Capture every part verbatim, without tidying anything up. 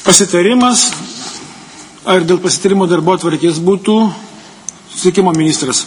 pasitarimas, ar dėl pasitarimo darbotvarkės būtų susisiekimo ministras.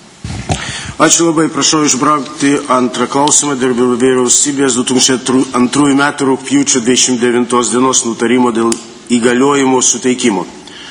Ačiū labai, prašau išbraukti antrą klausimą dėl vyriausybės du tūkstančiai antrųjų metų rugpjūčio dvidešimt devintos dienos nutarimo dėl įgaliojimo suteikimo.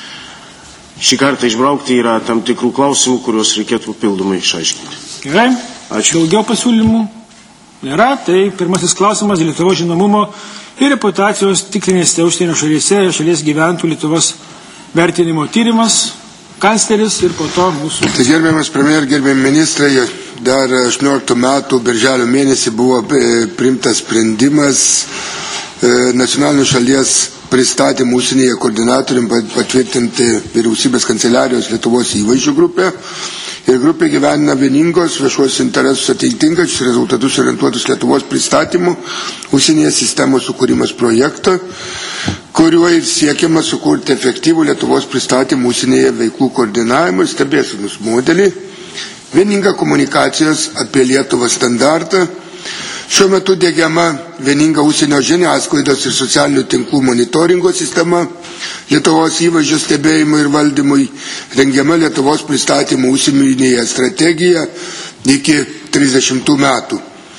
Šį kartą išbraukti yra tam tikrų klausimų, kuriuos reikėtų pildomai išaiškinti. Gerai. Ačiū. Daugiau pasiūlymų nėra, tai pirmasis klausimas dėl Lietuvos žinomumo ir reputacijos tikrinėse užsienio šalyse ir šalies gyventojų Lietuvos vertinimo tyrimas, kancleris ir po to mūsų. Tai gerbiamas premjer, gerbiami ministrai, dar aštuonioliktų metų birželio mėnesį buvo priimtas sprendimas nacionalinių šalies pristatymų užsienyje koordinatorium patvirtinti vyriausybės kanceliarijos Lietuvos įvaizdžių grupę. Ir grupė gyvena vieningos viešuosius interesus atitinkančius rezultatus orientuotus Lietuvos pristatymų užsienyje sistemos sukūrimas projektą, kuriuo ir siekiama sukurti efektyvų Lietuvos pristatymų užsienyje veiklų koordinavimą ir stebėsenos modelį, vieningą komunikacijos apie Lietuvą standartą. Šiuo metu diegiama vieninga užsienio žiniasklaidos ir socialinių tinklų monitoringo sistema, Lietuvos įvaizdžio stebėjimui ir valdymui, rengiama Lietuvos pristatymų užsienyje strategija iki trisdešimtų metų.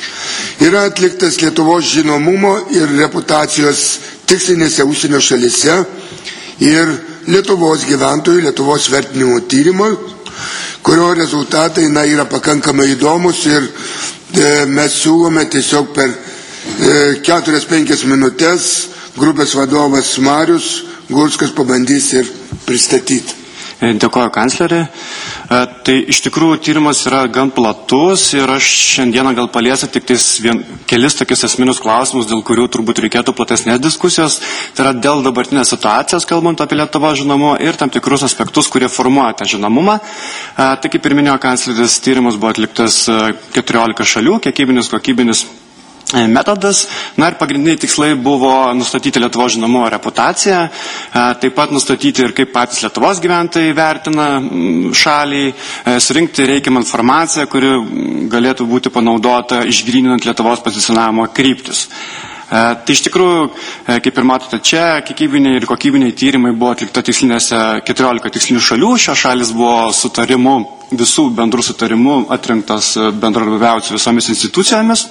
Yra atliktas Lietuvos žinomumo ir reputacijos tikslinėse užsienio šalyse ir Lietuvos gyventojų Lietuvos vertinimo tyrimo, kurio rezultatai na, yra pakankamai įdomus ir e, mes siūlome tiesiog per e, keturias penkias minutės grupės vadovas Marius Gurskas pabandys ir pristatyti. Dėkoju kanclerį. Tai iš tikrųjų tyrimas yra gan platus ir aš šiandieną gal paliesiu tik tais vien, kelis tokius esminius klausimus, dėl kurių turbūt reikėtų platesnės diskusijos. Tai yra dėl dabartinės situacijos, kalbant apie Lietuvos žinomumą ir tam tikrus aspektus, kurie formuoja tą žinomumą. Tai kaip ir minėjo kancleris, tyrimas buvo atliktas keturiolika šalių, kiekybinis, kokybinis metodas. Na ir pagrindiniai tikslai buvo nustatyti Lietuvos žinomumo reputaciją, taip pat nustatyti ir kaip patys Lietuvos gyventojai vertina šalį, surinkti reikiamą informaciją, kuri galėtų būti panaudota išgryninant Lietuvos pozicionavimo kryptis. Tai iš tikrųjų, kaip ir matote čia, kiekybiniai ir kokybiniai tyrimai buvo atlikta tikslinėse keturiolika tikslinių šalių. Šios šalis buvo sutarimu, visų bendrų sutarimų atrinktas bendradarbiauti su visomis institucijomis.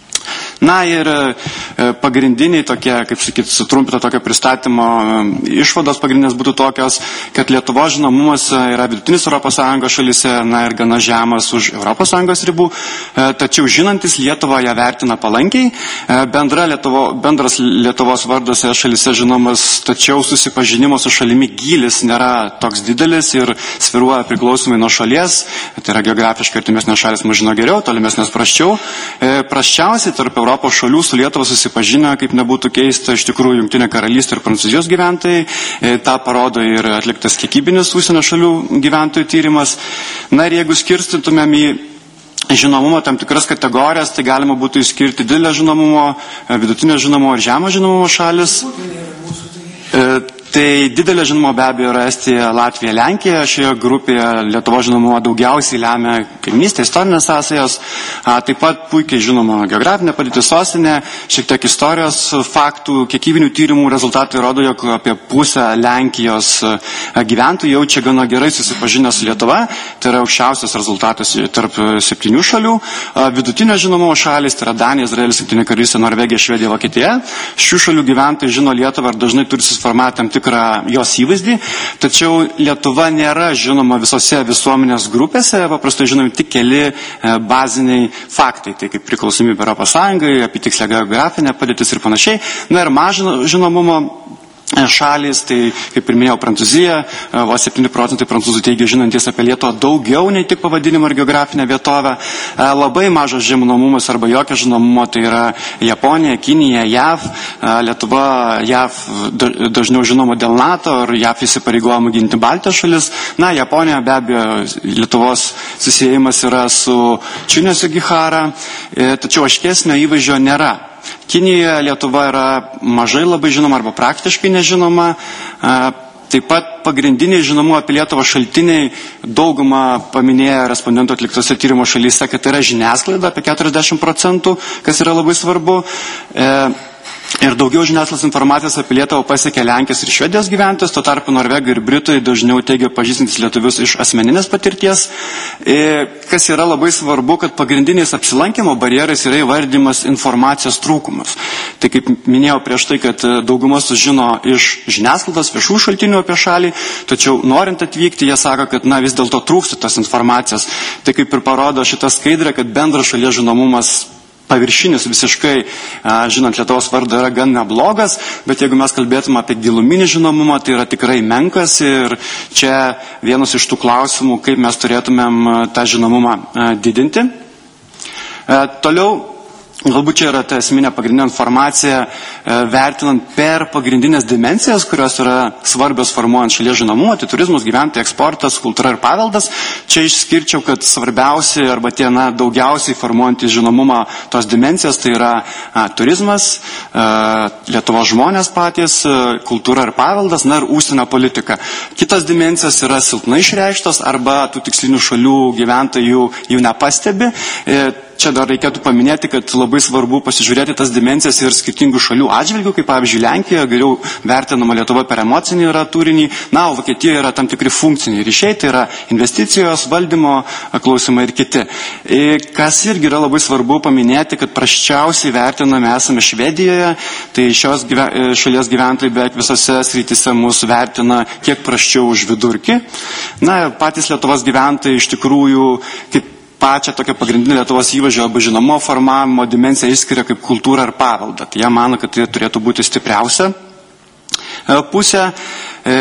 Na ir pagrindiniai tokie, kaip sakyti, sutrumpito tokio pristatymo išvados pagrindinės būtų tokios, kad Lietuvos žinomumas yra vidutinis Europos Sąjungos šalyse, na ir gana žemas už Europos Sąjungos ribų, tačiau žinantis Lietuvą ją vertina palankiai. Bendra Lietuvo, bendras Lietuvos vardas šalyse žinomas, tačiau susipažinimo su šalimi gylis nėra toks didelis ir sviruoja priklausomai nuo šalies, tai yra geografiškai artimesnės šalis mus žino geriau, tolimesnės prasčiau. Prasčiausiai tarp Europos šalių su Lietuva susipažinę, kaip nebūtų keista, iš tikrųjų Jungtinė karalystė ir Prancūzijos gyventojai. Ta parodo ir atliktas kiekybinis užsienio šalių gyventojų tyrimas. Na ir jeigu skirstytumėm į žinomumo tam tikras kategorijas, tai galima būtų išskirti didelio žinomumo, vidutinio žinomumo ir žemo žinomumo šalis. Tai didelė žinomumo be abejo yra Estija, Latvija, Lenkija. Šioje grupėje Lietuvos žinomumo daugiausiai lemia kaimynystė, istorinės sąsajos. Taip pat puikiai žinoma geografinė padėtis sostinė, šiek tiek istorijos faktų, kiekybinių tyrimų rezultatai rodo, jog apie pusę Lenkijos gyventojų jaučia gana gerai susipažinę su Lietuva. Tai yra aukščiausias rezultatas tarp septynių šalių. Vidutinio žinomumo šalis, tai yra Danija, Izraelis, Jungtinė karalystė, Norvegija, Švedija, Vokietija. Šių šalių gyventojai žino Lietuvą ir dažnai turi susiformuoti tam tikrą jos įvaizdį, tačiau Lietuva nėra žinoma visose visuomenės grupėse, paprastai žinomi tik keli baziniai faktai, tai kaip priklausomybė Europos Sąjungai, apytikslė geografinė padėtis ir panašiai. Na ir mažo žinomumo šalis, tai kaip ir minėjau, Prancūzija, vos septyni procentai prancūzų teigia žinantis apie Lietuvą daugiau nei tik pavadinimą ir geografinę vietovę. Labai mažas žinomumas arba jokio žinomumo tai yra Japonija, Kinija, J A V. Lietuva, J A V dažniau žinoma dėl NATO ir J A V įsipareigojimų ginti Baltijos šalis. Na, Japonija be abejo, Lietuvos susiejimas yra su Čunio Sugihara, tačiau aiškesnio įvaizdžio nėra. Kinijoje Lietuva yra mažai labai žinoma arba praktiškai nežinoma. Taip pat pagrindiniai žinomų apie Lietuvą šaltiniai daugumą paminėjo respondentų atliktose tyrimo šalyse, kad tai yra žiniasklaida apie keturiasdešimt procentų, kas yra labai svarbu. Ir daugiau žiniasklaidos informacijos apie Lietuvą pasiekia Lenkijos ir Švedijos gyventojus, tuo tarpu Norvegai ir Britai dažniau teigia pažįstantis lietuvius iš asmeninės patirties. Ir kas yra labai svarbu, kad pagrindiniais apsilankimo barjerais yra įvardymas informacijos trūkumas. Tai kaip minėjau prieš tai, kad dauguma sužino iš žiniasklaidos viešų šaltinių apie šalį, tačiau norint atvykti, jie sako, kad na, vis dėlto trūksta tos informacijos. Tai kaip ir parodo šitą skaidrę, kad bendras šalies žinomumas paviršinis visiškai, žinant Lietuvos vardą, yra gan neblogas, bet jeigu mes kalbėtume apie giluminį žinomumą, tai yra tikrai menkas ir čia vienas iš tų klausimų, kaip mes turėtumėm tą žinomumą didinti. Toliau, galbūt čia yra ta esminė pagrindinė informacija, vertinant per pagrindinės dimensijas, kurios yra svarbios formuojant šalies žinomumą, tai turizmas, gyventojai, eksportas, kultūra ir paveldas. Čia išskirčiau, kad svarbiausiai arba tie na, daugiausiai formuojantys žinomumą tos dimensijas, tai yra a, turizmas, a, Lietuvos žmonės patys, a, kultūra ir paveldas, na ir užsienio politika. Kitos dimensijos yra silpnai išreikštos arba tų tikslinių šalių gyventojų jų nepastebi. E, Čia dar reikėtų paminėti, kad labai svarbu pasižiūrėti tas dimensijas ir skirtingų šalių atžvilgių, kaip pavyzdžiui Lenkijoje geriau vertinama Lietuva per emocinį yra turinį, na, o Vokietijoje yra tam tikri funkciniai ryšiai, tai yra investicijos, valdymo klausimai ir kiti. Ir kas irgi yra labai svarbu paminėti, kad prasčiausiai vertiname esame Švedijoje, tai šios gyven, šalies gyventojai beveik visose srityse mūsų vertina kiek prasčiau už vidurkį. Na, patys Lietuvos gyventojai iš tikrųjų kaip pačią tokią pagrindinę Lietuvos įvaizdžio arba žinomo formavimo dimensiją išskiria kaip kultūrą ir paveldą. Tai jie mano, kad tai turėtų būti stipriausia pusė. E,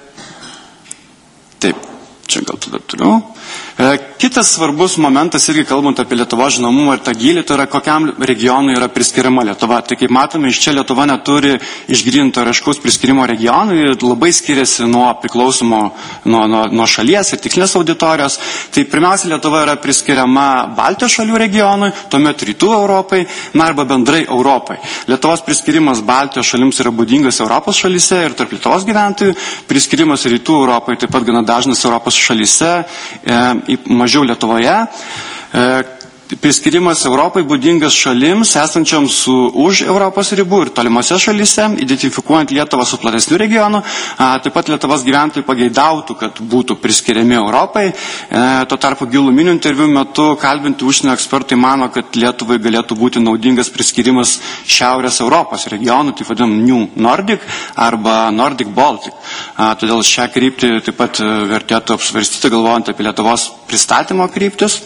taip, čia gal tada turiu. E, kitas svarbus momentas, irgi kalbant apie Lietuvos žinomumą ir tą gylį, tai yra kokiam regionui yra priskiriama Lietuva. Tai kaip matome, iš čia Lietuva neturi išgryninto ir aiškaus priskirimo regionui ir labai skiriasi nuo priklausomo nuo, nuo, nuo šalies ir tikslinės auditorijos. Tai pirmiausia, Lietuva yra priskiriama Baltijos šalių regionui, tuomet Rytų Europai, na arba bendrai Europai. Lietuvos priskirimas Baltijos šalims yra būdingas Europos šalyse ir tarp Lietuvos gyventojų, priskirimas Rytų Europai taip pat gana dažnas Europos šalyse, e, mažiau Lietuvoje. E, priskirimas Europai būdingas šalims esančioms už Europos ribų ir tolimose šalyse, identifikuojant Lietuvą su platesniu regionu. A, taip pat Lietuvos gyventojai pageidautų, kad būtų priskiriami Europai. E, tuo tarpu giluminių interviu metu kalbinti užsienio ekspertai mano, kad Lietuvai galėtų būti naudingas priskirimas Šiaurės Europos regionų, tai vadinam New Nordic arba Nordic Baltic. A, todėl šią kryptį taip pat vertėtų apsvarstyti, galvojant apie Lietuvos pristatymo kryptis.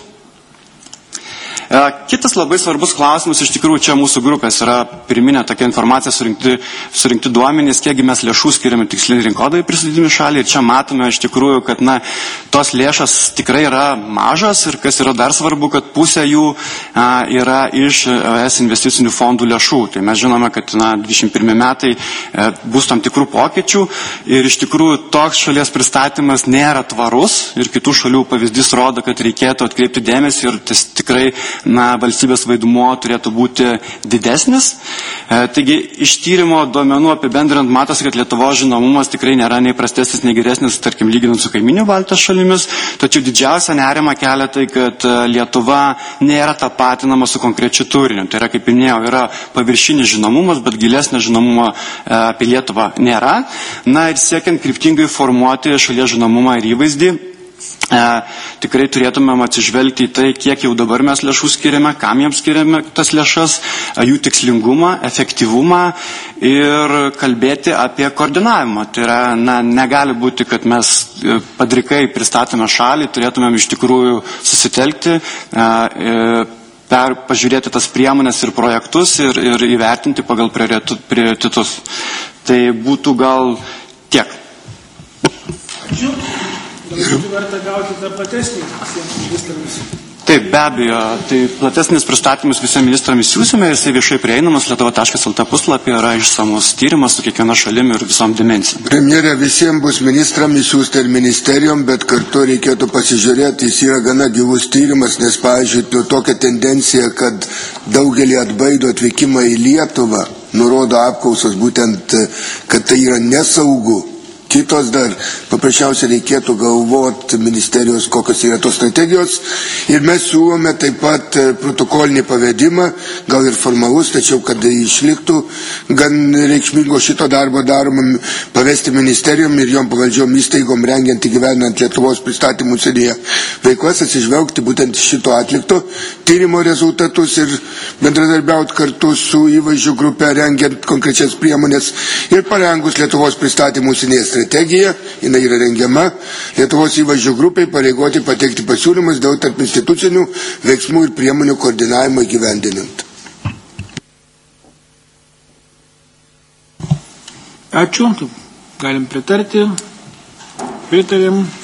Kitas labai svarbus klausimas, iš tikrųjų čia mūsų grupės yra pirminė tokia informacija, surinkti, surinkti duomenys, kiekgi mes lėšų skiriame tikslinį rinkodai pristatydami šalį. Ir čia matome iš tikrųjų, kad na, tos lėšas tikrai yra mažas ir kas yra dar svarbu, kad pusė jų a, yra iš E S investicinių fondų lėšų. Tai mes žinome, kad na, dvidešimt pirmi metai e, bus tam tikrų pokyčių ir iš tikrųjų toks šalies pristatymas nėra tvarus ir kitų šalių pavyzdys rodo, kad reikėtų atkreipti dėmesį ir tas tikrai na, valstybės vaidmuo turėtų būti didesnis. E, taigi, iš tyrimo duomenų apibendrinant matosi, kad Lietuvos žinomumas tikrai nėra nei prastesnis, nei geresnis, tarkim, lyginant su kaiminių Baltijos šalimis, tačiau didžiausia nerima kelia tai, kad Lietuva nėra tapatinama su konkrečiu turiniu. Tai yra, kaip minėjau, yra paviršinis žinomumas, bet gilesnio žinomumo e, apie Lietuvą nėra. Na ir siekiant kryptingai formuoti šalies žinomumą ir įvaizdį, E, tikrai turėtumėm atsižvelgti į tai, kiek jau dabar mes lėšų skiriame, kam jiems skiriame tas lėšas, jų tikslingumą, efektyvumą ir kalbėti apie koordinavimą. Tai yra, na, negali būti, kad mes padrikai pristatome šalį, turėtumėm iš tikrųjų susitelkti, e, e, per, pažiūrėti tas priemonės ir projektus ir, ir įvertinti pagal prioritetus. Tai būtų gal tiek. Ačiū. Galbūt verta gauti tą platesnį visiems ministrams. Taip, be abejo, tai platesnis pristatymus visiems ministrams siūsime, jisai viešai prieinamas lietuva taškas el tė puslapyje, yra išsamus tyrimas su kiekviena šalim ir visom dimensijom. Premjerė, visiems bus ministram įsiūsta ir ministerijom, bet kartu reikėtų pasižiūrėti, jis yra gana gilus tyrimas, nes, pavyzdžiui, tokia tendencija, kad daugelį atbaido atvykimą į Lietuvą, nurodo apklausos būtent, kad tai yra nesaugu kitos dar. Paprasčiausiai reikėtų galvoti ministerijos, kokios yra tos strategijos. Ir mes siūlome taip pat protokolinį pavedimą, gal ir formalus, tačiau kad išliktų gan reikšmingo šito darbo daroma, pavesti ministerijom ir jom pavaldžiom įstaigom rengiant įgyvenant Lietuvos pristatymų užsienyje veiklas, atsižvelgti būtent šito atlikto tyrimo rezultatus ir bendradarbiauti kartu su įvaizdžių grupe rengiant konkrečias priemonės ir parengus Lietuvos pristatymų užsienyje strategiją, jinai yra rengiama, Lietuvos įvaizdžių grupiai pareigoti pateikti pasiūlymus dėl tarp institucinių veiksmų ir priemonių koordinavimo įgyvendinant. Ačiū, galim pritarti, pritarėm.